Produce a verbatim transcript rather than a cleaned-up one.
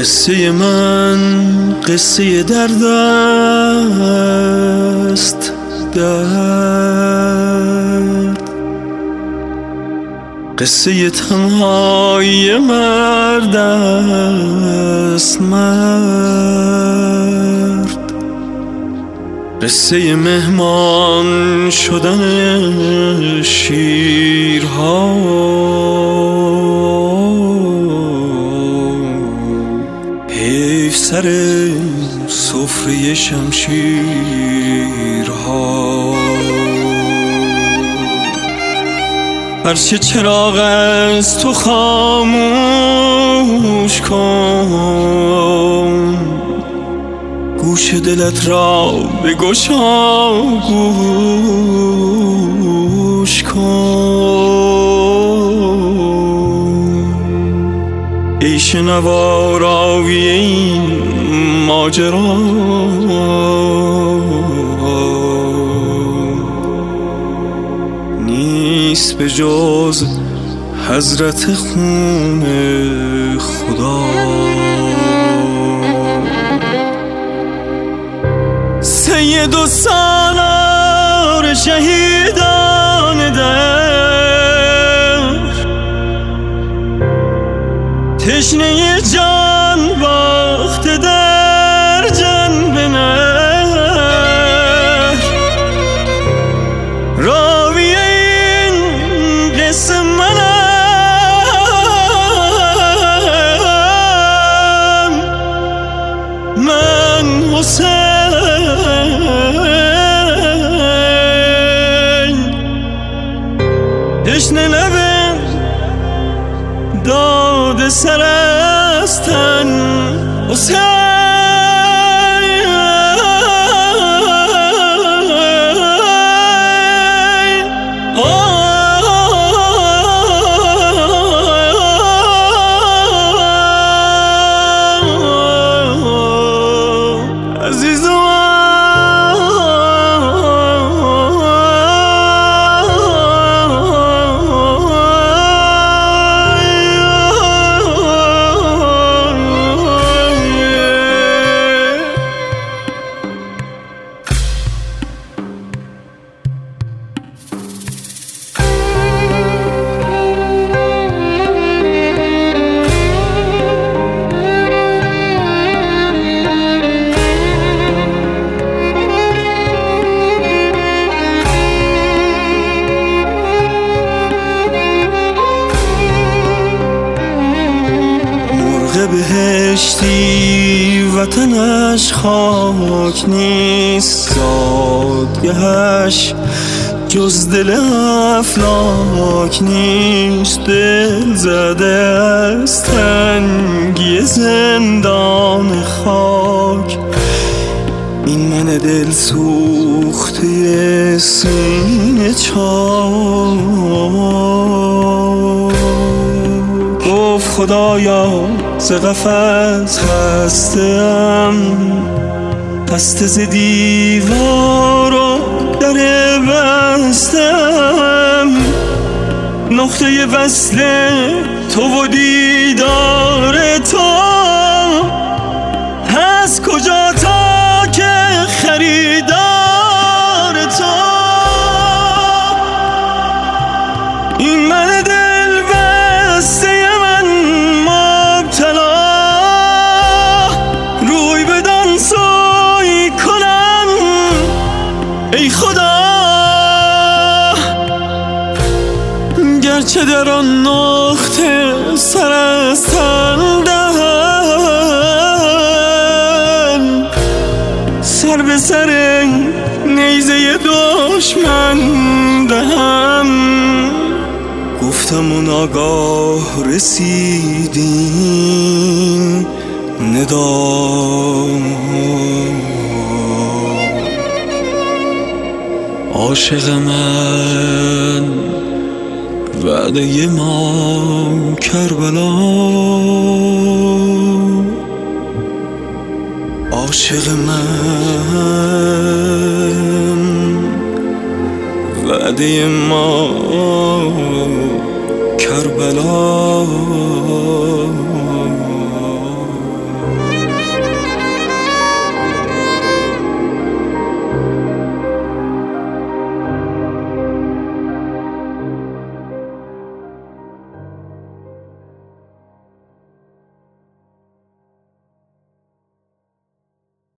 قصه من قصه درد است، درد، قصه تنهایی مرد است، مرد، قصه مهمان شدن شیرها، حیف سر سفره شمشیرها. هرچه چراغ از تو خاموش کن، گوش دلت را بگشا، گوش کن. ای شنوا راوی این ماجرا، نیست به جز حضرت خون خدا. سید و سالار شهیدان در، تشنه جان باخته در جنب نهر، راوی این قصه منم، من حسین. تشنه لبم داد سر از تن حسین. بهشتی وطنش خاک نیست، زادگهش جز دل افلاک نیست. دل زده از تنگی زندان خاک، این من دل سوخته سینه چاک. گفت خدایا ز قفس خسته‌ام، خسته ز دیوار و در بسته‌ام. نقطه وصل تو و دیدار تو هست کجا تا که خریدار تو. این من دل بسته ای خدا، گرچه در آن نقطه سر از تن دهم، سر به سر نیزه دشمن دهم. گفتم و ناگاه رسیدین ندا، عاشق من وعده ما کربلا، عاشق من وعده ما کربلا.